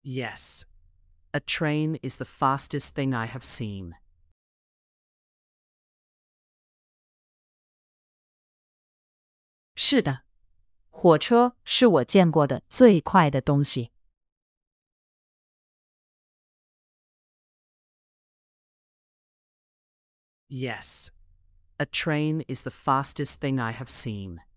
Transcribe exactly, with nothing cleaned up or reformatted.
Yes. A train is the fastest thing I have seen. 是的，火车是我见过的最快的东西。 Yes. A train is the fastest thing I have seen.